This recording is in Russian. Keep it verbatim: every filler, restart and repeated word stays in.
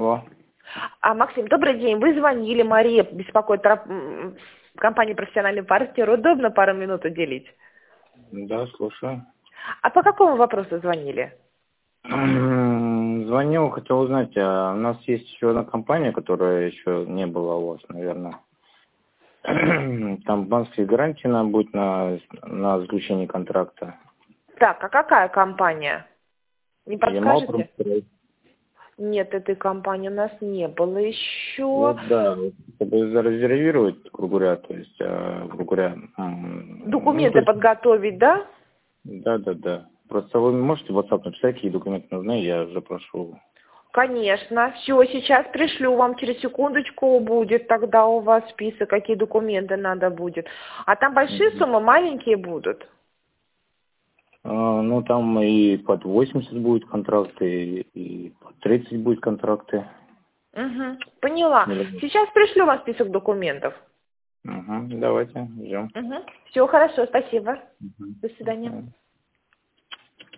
Алло. А, Максим, добрый день. Вы звонили, Мария беспокоит про м, компанию «Профессиональный партнер». Удобно пару минут уделить? Да, слушаю. А по какому вопросу звонили? Звонил, хотел узнать, а у нас есть еще одна компания, которая еще не была у вас, наверное. Там банковские гарантии надо будет на, на заключение контракта. Так, а какая компания? Не Ямал подскажете? Промстрой. Нет, этой компании у нас не было еще. Вот, да, чтобы зарезервировать, грубо говоря, то есть, а, грубо говоря, м, ну, то Документы есть, подготовить, да? да, да, да. Просто вы можете в WhatsApp написать, какие документы нужны, я запрошу. Конечно. Все, сейчас пришлю вам, через секундочку будет тогда у вас список, какие документы надо будет. А там большие Мгм. суммы, маленькие будут? А, ну, там и под восемьдесят будет контракты, и, и под тридцать будет контракты. Угу, поняла. Миллион. Сейчас пришлю вам список документов. Угу, давайте, ждем. Угу. Все хорошо, спасибо. Угу. До До свидания. свидания.